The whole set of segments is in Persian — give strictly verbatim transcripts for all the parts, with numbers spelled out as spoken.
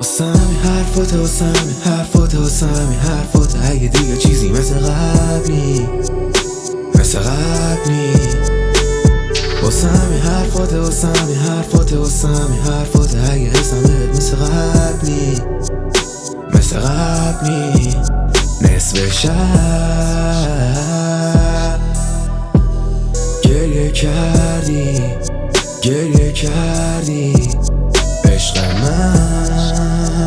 واسمی حرفات واسمی حرفات واسمی حرفات اگه دیگه چیزی مثل قبلی مثل قبلی واسمی حرفات واسمی حرفات واسمی حرفات اگه حسمت مثل قبلی مثل قبلی نصف شب گریه کردی گریه کردی عشق من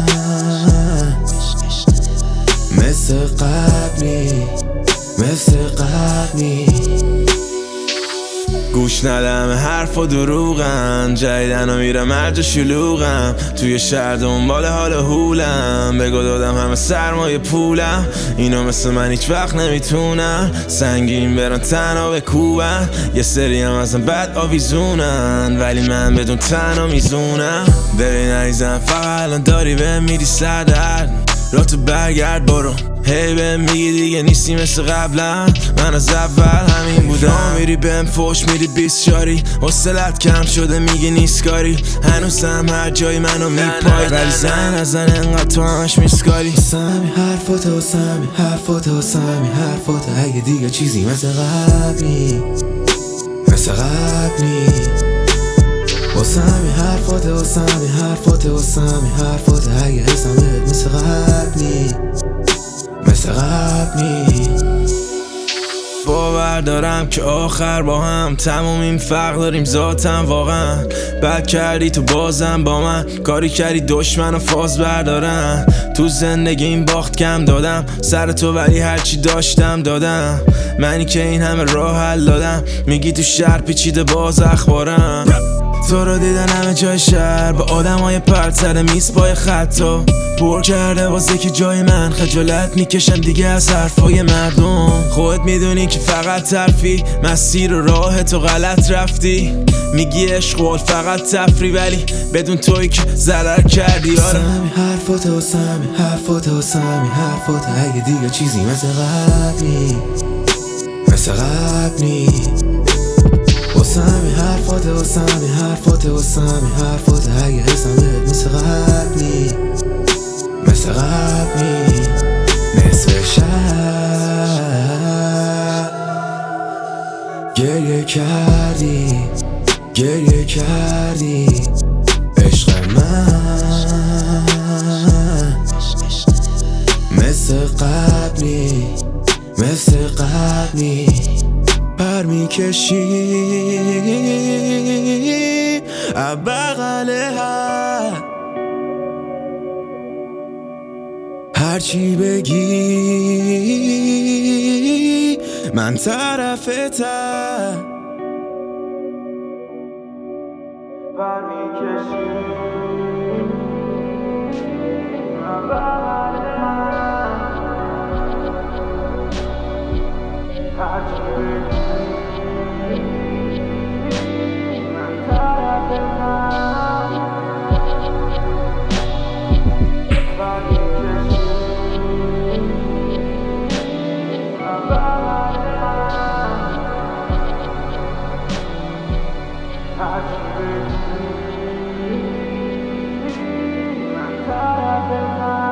مثل قبلی مثل قبلی گوش ندم حرف و دروغم جدیدن و میرم مرج شلوغم توی شهر دنبال حال هولم بگو دادم همه سرمایه پولم اینو مثل من هیچ وقت نمیتونن سنگین برن تنها بکوبن یه سری هم ازم بد آویزونن ولی من بدون تنها میزونم ببین عزیزم فقط الان داری به میری سردرد را تو برگرد برو هی بهم میگی دیگه نیستی مثل قبلا من از اول همین بودم میری بهم فوش میری بیست شاری حوصلت کم شده میگی نیست کاری هنوزم هر جای منو میپای ولی زن از زن انقدر تو همش میسکاری واسمی حرفات واسمی حرفات واسمی حرفات اگه دیگه چیزی مثل قبلی مثل قبلی واسمی حرفات واسمی حرفات واسمی حرفات اگه حسمت مثل قبلی مثل قبلی باور دارم که آخر با هم تموم این فرق داریم ذاتم واقعا بد کردی تو بازم با من کاری کردی دشمن و فاز بردارم تو زندگی این باخت کم دادم سر تو ولی هرچی داشتم دادم منی که این همه راه حل دادم میگی تو شهر پیچیده باز اخبارم تو رو دیدن همه جای شهر با آدم های پرد سر میز پای خطا پر کرده واسه که جای من خجالت میکشم دیگه از حرفای مردم خودت میدونی که فقط ترفی مسیر و راه تو غلط رفتی میگی عشق فقط تفری ولی بدون توی که ضرر کردی واسمی حرفات واسمی حرفات واسمی حرفات اگه دیگه چیزی مثل قبلی مثل قبلی واسمی حرفات واسمی حرفات واسمی حرفات اگه حسمت مثل قبلی مثل قبلی نصف شب گریه کردی گریه کردی عشق من مثل قبلی مثل قبلی پر میکشی بغل هر هرچی بگی من طرفتم پر میکشی بغل هر هرچی بگی I'm